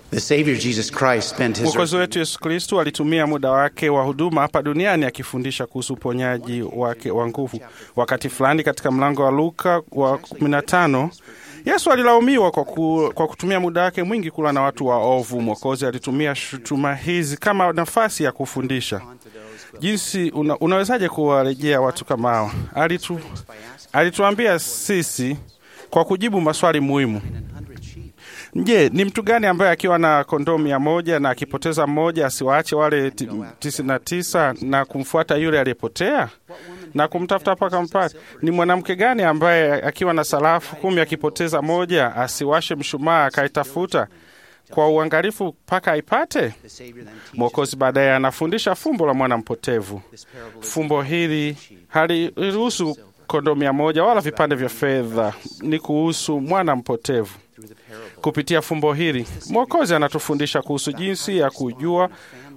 The Savior Jesus Christ spent his Mwokozi wetu Yesu Kristo alitumia muda wake wa huduma hapa duniani akifundisha kuhusu uponyaji wake wa nguvu. Wakati fulani katika mlango wa Luka wa 15, Yesu alilaumiwa kwa kutumia muda wake mwingi kula na watu waovu. Mwokozi alitumia shutuma hizi kama nafasi ya kufundisha. Jinsi unawezaje kuwarejea watu kama hao? Alituambia sisi kwa kujibu maswali muhimu. Je, ni mtu gani ambaye akiwa na kondoo 100 na akipoteza mmoja asiwaache wale 99 na kumfuata yule aliyepotea na kumtafuta mpaka mpate? Ni mwanamke gani ambaye akiwa na sarafu 10 akipoteza moja asiwashe mshumaa akaitafuta kwa uangalifu mpaka aipate? Mwokozi baadaye anafundisha fumbo la mwana mpotevu. Fumbo hili haliruhusu kondoo 100 wala vipande vya fedha, ni kuhusu mwana mpotevu. Kupitia fumbo hili Mwokozi anatufundisha kuhusu jinsi ya kujua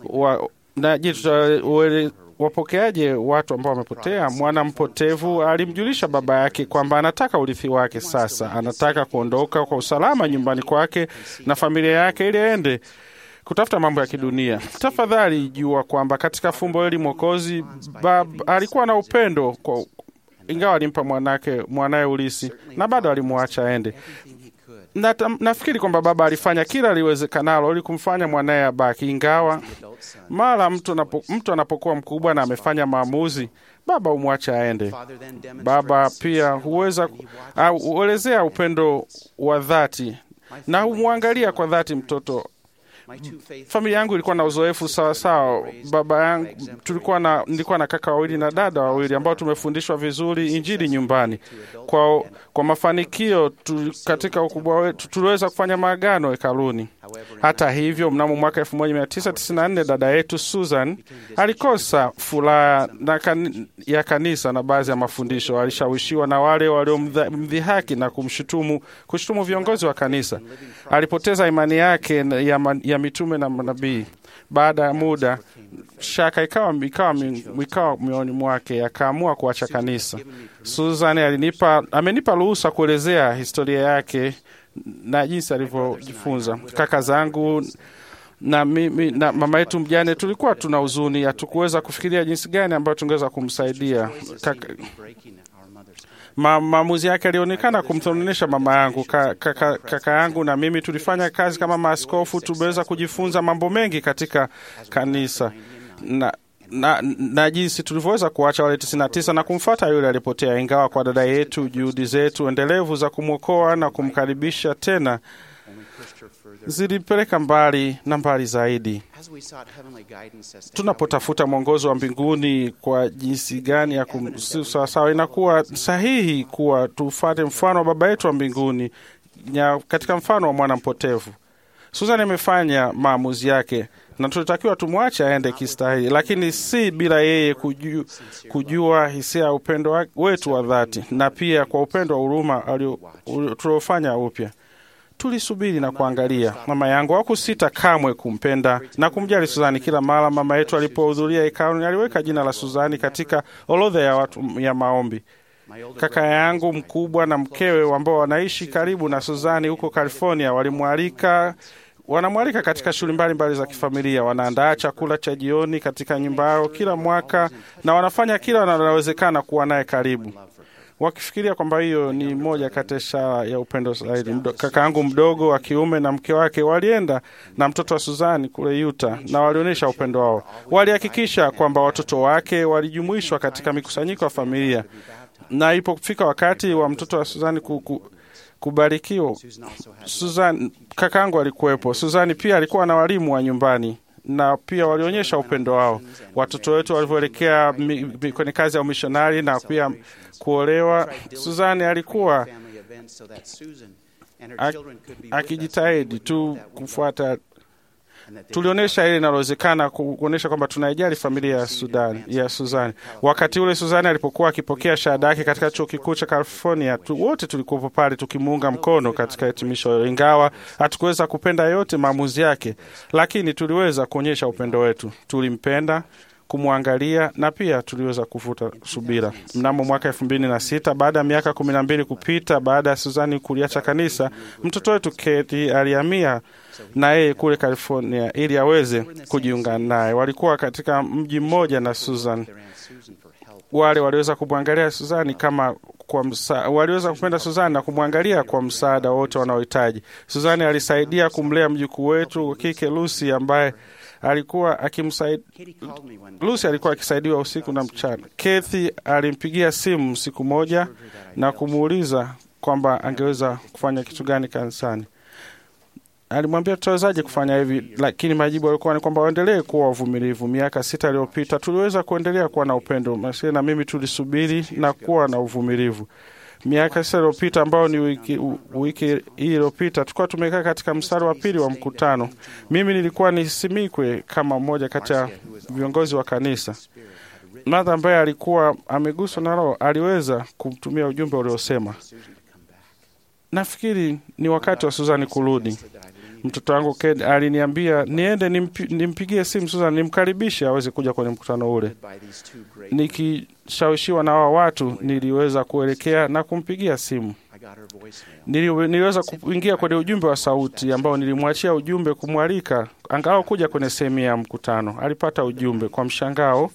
wapokeaje watu ambao wamepotea. Mwana mpotevu alimjulisha baba yake kwamba anataka urithi wake. Sasa anataka kuondoka kwa usalama nyumbani kwake na familia yake ili aende kutafuta mambo ya kidunia. Tafadhali jua kwamba katika fumbo hili Mwokozi alikuwa na upendo ingawa alimpa mwanae ulisi na bado alimwacha aende. Nafikiri kwamba baba alifanya kila liwezekanalo ili kumfanya mwanae abaki, ingawa mara mtu anapokuwa mkubwa na amefanya maamuzi, baba umwacha aende. Baba pia huelezea upendo wa dhati na humwangalia kwa dhati mtoto. Familia yangu ilikuwa na uzoefu sawa sawa. Baba yangu nilikuwa na kaka wawili na dada wawili ambao tumefundishwa vizuri Injili nyumbani. Kwa mafanikio katika ukubwa wetu tuliweza kufanya maagano hekaluni. Hata hivyo, mnamo mwaka 1994 dada yetu Susan alikosa furaha ya kanisa na baadhi ya mafundisho. Alishawishiwa na wale waliomdhihaki na kushutumu viongozi wa kanisa. Alipoteza imani yake ya mitume na manabii. Baada ya muda, shaka ikawa mioni mwake, akaamua kuacha kanisa. Susan amenipa ruhusa kuelezea historia yake na jinsi alivyojifunza. Kaka zangu na mimi na mama yetu mjane tulikuwa tuna huzuni, hatukuweza kufikiria jinsi gani ambayo tungeweza kumsaidia. Maamuzi yake alionekana kumthonisha mama yangu. Kaka yangu na mimi tulifanya kazi kama maaskofu. Tumeweza kujifunza mambo mengi katika kanisa na jinsi tulivyoweza kuacha wale 99 na kumfuata yule alipotea. Ingawa kwa dada yetu juhudi zetu endelevu za kumwokoa na kumkaribisha tena zilipeleka mbali na mbali zaidi. Tunapotafuta mwongozo wa mbinguni kwa jinsi gani ya sawasawa, inakuwa sahihi kuwa tufuate mfano wa baba yetu wa mbinguni katika mfano wa mwana mpotevu. Susan amefanya maamuzi yake na tunatakiwa tumwache aende kistahili, lakini si bila yeye kujua hisia ya upendo wetu wa dhati na pia kwa upendo wa huruma tuliofanya upya. Tulisubiri na kuangalia. Mama yangu hakusita kamwe kumpenda na kumjali Suzani. Kila mara mama yetu alipohudhuria hekaluni aliweka jina la Suzani katika orodha ya watu ya maombi. Kaka yangu mkubwa na mkewe ambao wanaishi karibu na Suzani huko California wanamwalika katika shughuli mbalimbali za kifamilia. Wanaandaa chakula cha jioni katika nyumba yao kila mwaka na wanafanya kila wanalowezekana kuwa naye karibu, wakifikiria kwamba hiyo ni moja kati ya ishara ya upendo zaidi. Kaka yangu mdogo wa kiume na mke wake walienda na mtoto wa Suzani kule Utah na walionyesha upendo wao. Walihakikisha kwamba watoto wake walijumuishwa katika mikusanyiko ya familia, na ilipofika wakati wa mtoto wa Suzani kubarikiwa, kaka yangu alikuwepo. Suzani pia alikuwa na walimu wa nyumbani na pia walionyesha upendo wao. Watoto wetu walivyoelekea kwenye kazi ya umishonari na pia kuolewa, Suzani alikuwa akijitahidi tu kufuata. Tulionyesha ile inalowezekana kuonyesha kwamba tunaijali familia ya Suzani. Wakati ule Suzani alipokuwa akipokea shahada yake katika chuo kikuu cha California, wote tulikuwa pale tukimuunga mkono katika hitimisho. Ingawa hatukuweza kupenda yote maamuzi yake, lakini tuliweza kuonyesha upendo wetu. Tulimpenda kumwangalia, na pia tuliweza kuvuta subira. Mnamo mwaka 2006, baada ya miaka 12 kupita baada ya Suzani kuliacha kanisa, mtoto wetu Kate alihamia na yeye kule California ili aweze kujiunga naye. Walikuwa katika mji mmoja na Susan. Wale waliweza kumwangalia Suzani kama waliweza kupenda Suzani na kumwangalia kwa msaada wote wanaohitaji. Suzani alisaidia kumlea mjukuu wetu kike Lucy ambaye alikuwa akisaidiwa usiku na mchana. Kathy alimpigia simu siku moja na kumuuliza kwamba angeweza kufanya kitu gani kanisani. Alimwambia tutawezaje kufanya hivi, lakini majibu yalikuwa ni kwamba waendelee kuwa wavumilivu. Miaka 6 iliyopita tuliweza kuendelea kuwa na upendo. Masi na mimi tulisubiri na kuwa na uvumilivu. Miaka 6 iliyopita ambao ni wiki hii iliyopita tulikuwa tumekaa katika mstari wa pili wa mkutano. Mimi nilikuwa nisimikwe kama mmoja kati ya viongozi wa kanisa. Martha ambaye alikuwa ameguswa na Roho aliweza kumtumia ujumbe uliosema, nafikiri ni wakati wa Suzani kurudi. Mtoto wangu Ked aliniambia niende nimpigie simu Susan nimkaribishe aweze kuja kwenye mkutano ule. Nikishawishiwa na hao watu niliweza kuelekea na kumpigia simu. Niliweza kuingia kwenye ujumbe wa sauti ambao nilimwachia ujumbe kumwalika angalau kuja kwenye sehemu ya mkutano. Alipata ujumbe kwa mshangao.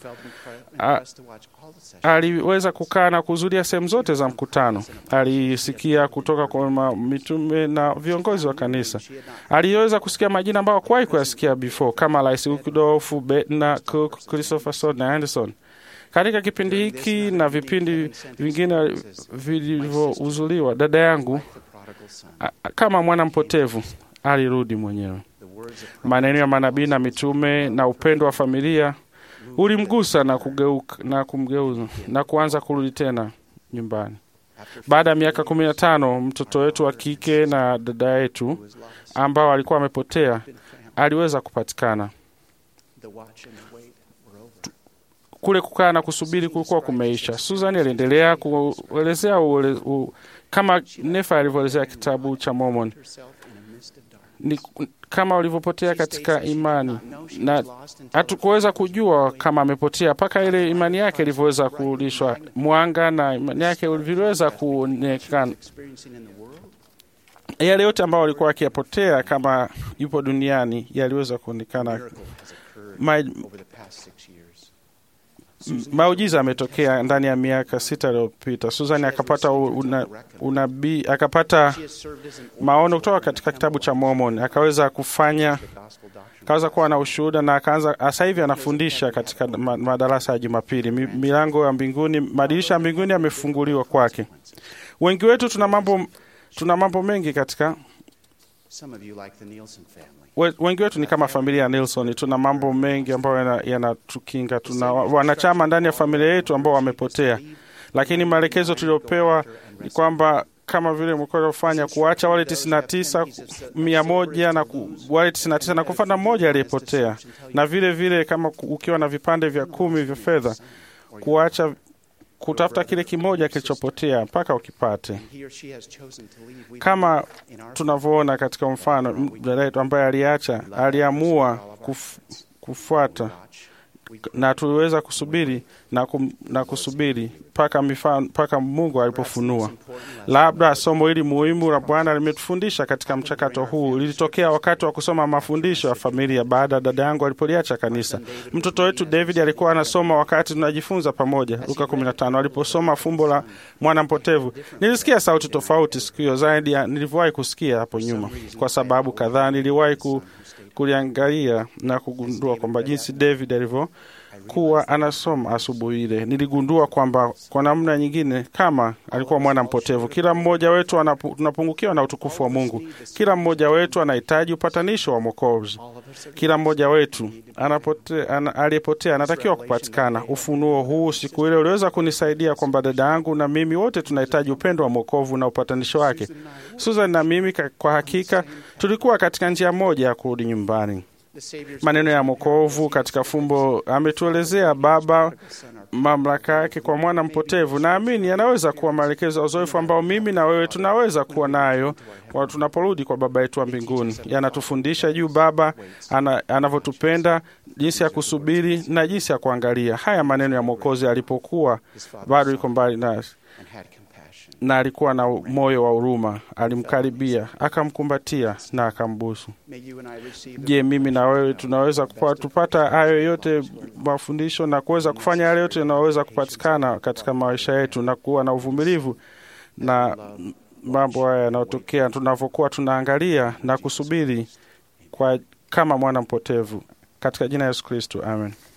Aliweza kukaa na kuhudhuria sehemu zote za mkutano. Alisikia kutoka kwa mitume na viongozi wa kanisa. Aliweza kusikia majina ambayo hakuwahi kuyasikia before kama Rais Ukidof, Bednar, Cook, Christopherson na Anderson. Katika kipindi hiki na vipindi vingine vilivyohudhuriwa, dada yangu kama mwana mpotevu alirudi mwenyewe. Maneno ya manabii na mitume na upendo wa familia ulimgusa na kumgeuza na kuanza kurudi tena nyumbani. Baada ya miaka 15, mtoto wetu wa kike na dada yetu ambao alikuwa amepotea aliweza kupatikana. Kule kukaa na kusubiri kulikuwa kumeisha. Susan aliendelea kuelezea kama Nefa alivyoelezea kitabu cha Mormon. Ni kama walivyopotea katika imani, na hatukuweza kujua kama amepotea mpaka ile imani yake ilivyoweza kurudishwa mwanga na imani yake ilivyoweza kuonekana. Yale yote ambao walikuwa akiyapotea kama yupo duniani yaliweza kuonekana. Maujiza ametokea ndani ya miaka 6 iliyopita. Susan akapata unabii, akapata maono kutoka katika kitabu cha Mormon, akaweza kuwa na ushuhuda na akaanza sasa hivi anafundisha katika madarasa ya Jumapili. Milango ya mbinguni, madirisha ya mbinguni yamefunguliwa kwake. Wengi wetu tuna mambo mengi katika wengi wetu ni kama familia ya Nelson. Tuna mambo mengi ambayo yanatukinga. Tuna wanachama ndani ya familia yetu ambao wamepotea, lakini maelekezo tuliopewa ni kwamba kama vile mkoa ufanya kuacha wale 99 na wale 99 na kufuata mmoja aliyepotea, na vile vile kama ukiwa na vipande vya 10 vya fedha kuacha kutafuta kile kimoja kilichopotea mpaka ukipate. Kama tunavyoona katika mfano dada yetu ambaye aliamua kufuata, na tuliweza kusubiri na kusubiri mpaka Mungu alipofunua. Labda somo hili muhimu la Bwana limetufundisha katika mchakato huu lilitokea wakati wa kusoma mafundisho ya familia baada dada yangu alipoliacha kanisa. Mtoto wetu David alikuwa anasoma wakati tunajifunza pamoja Luka 15. Aliposoma fumbo la mwana mpotevu, nilisikia sauti tofauti siku hiyo zaidi nilivyowahi kusikia hapo nyuma. Kwa sababu kadhaa niliwahi kuliangalia na kugundua kwamba jinsi David alivyokuwa anasoma asubuhi ile, niligundua kwamba kwa namna nyingine kama alikuwa mwana mpotevu. Kila mmoja wetu tunapungukiwa na utukufu wa Mungu. Kila mmoja wetu anahitaji upatanisho wa Mwokozi. Kila mmoja wetu aliyepotea anatakiwa kupatikana. Ufunuo huu siku ile uliweza kunisaidia kwamba dada yangu na mimi wote tunahitaji upendo wa Mwokovu na upatanisho wake. Susan na mimi kwa hakika tulikuwa katika njia moja ya kurudi nyumbani. maneno ya Mwokovu katika fumbo. Ametuelezea Baba mamlaka yake kwa mwana mpotevu. Naamini yanaweza kuwa maelekezo ya uzoefu ambao mimi na wewe tunaweza kuwa nayo tunaporudi kwa Baba yetu wa mbinguni. Yanatufundisha juu Baba anavyotupenda, jinsi ya kusubiri na jinsi ya kuangalia. Haya maneno ya Mwokozi alipokuwa bado yuko mbali nasi na alikuwa na moyo wa huruma, alimkaribia, akamkumbatia na akambusu. Je, mimi na wewe tunaweza tupata hayo yote mafundisho na kuweza kufanya yale yote yanayoweza kupatikana katika maisha yetu na kuwa na uvumilivu na mambo haya yanayotokea tunavyokuwa tunaangalia na kusubiri kama mwana mpotevu, katika jina la Yesu Kristo, amen.